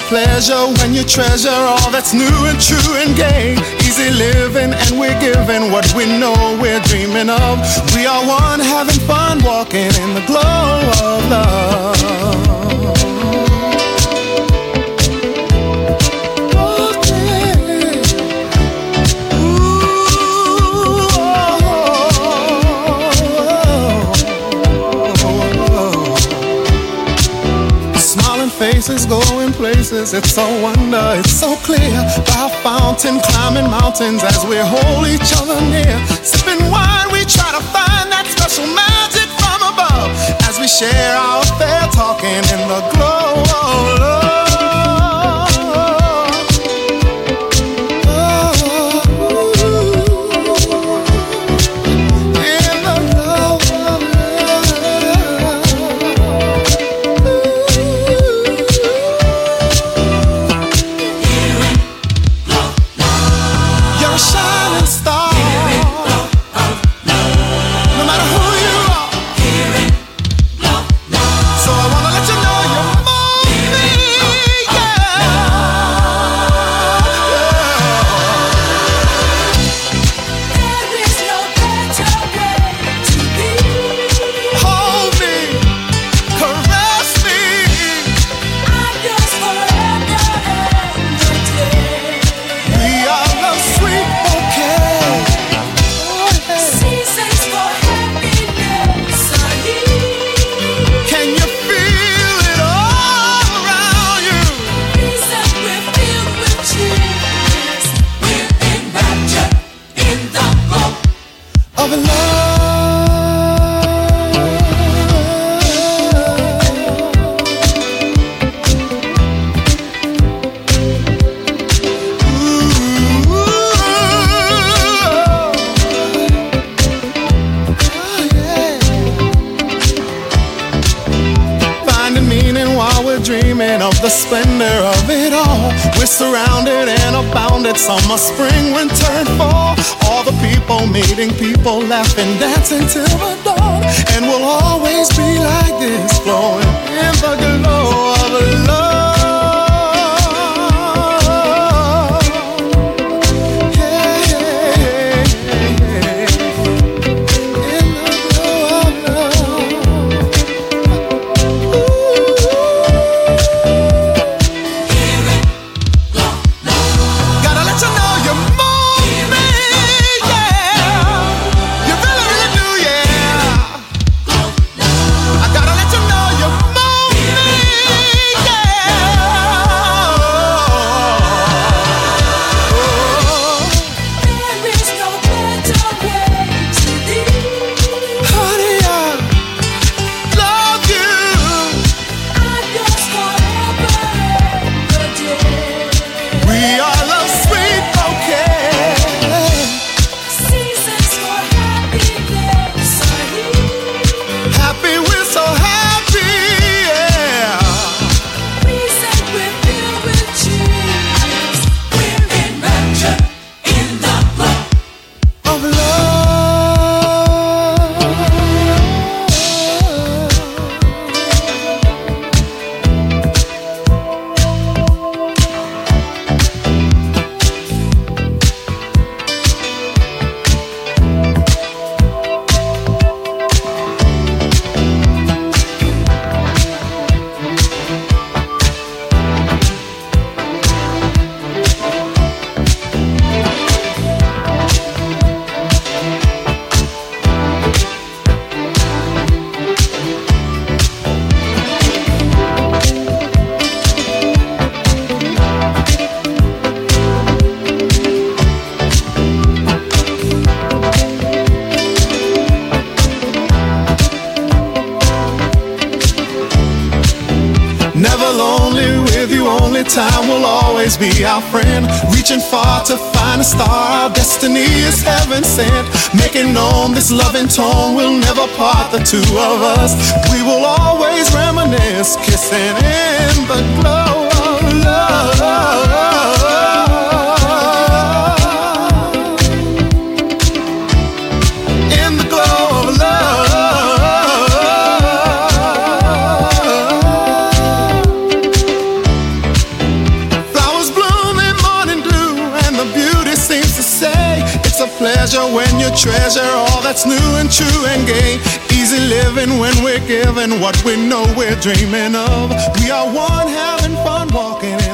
pleasure when you treasure all that's new and true and gay. Easy living and we're giving what we know we're dreaming of. We are one having fun walking in the glow of love. Faces going places, it's a wonder, it's so clear. By a fountain, climbing mountains as we hold each other near. Sipping wine, we try to find that special magic from above as we share our affair, talking in the glow of love. The splendor of it all. We're surrounded and abounded. Summer, spring, winter, and fall. All the people meeting people, laughing, dancing till the dawn. And we'll always be like this, flowing in the glow of love. Time will always be our friend, reaching far to find a star. Our destiny is heaven sent, making known this loving tone will never part the two of us. We will always reminisce, kissing in the glow of love. pleasure when you treasure all that's new and true and gay. Easy living when we're giving what we know we're dreaming of. We are one having fun walking